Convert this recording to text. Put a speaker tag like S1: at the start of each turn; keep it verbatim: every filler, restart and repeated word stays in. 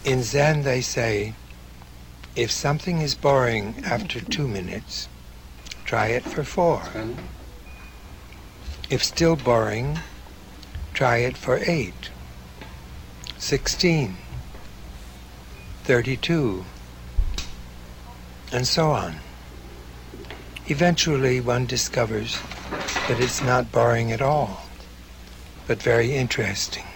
S1: In Zen they say, if something is boring after two minutes, try it for four. If still boring, try it for eight, sixteen, thirty-two, and so on. Eventually one discovers that it's not boring at all, but very interesting.